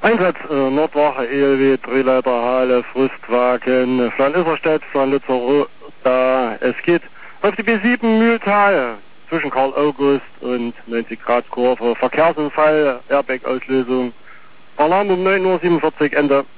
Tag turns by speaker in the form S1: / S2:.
S1: Einsatz Nordwache, ELW, Drehleiter, Halle, Früstwagen, Flan-Isserstedt, Flan-Lützer, da. Es geht auf die B7 Mühltal zwischen Karl August und 90 Grad Kurve. Verkehrsunfall, Airbag-Auslösung. Alarm um 9:47 Uhr, Ende.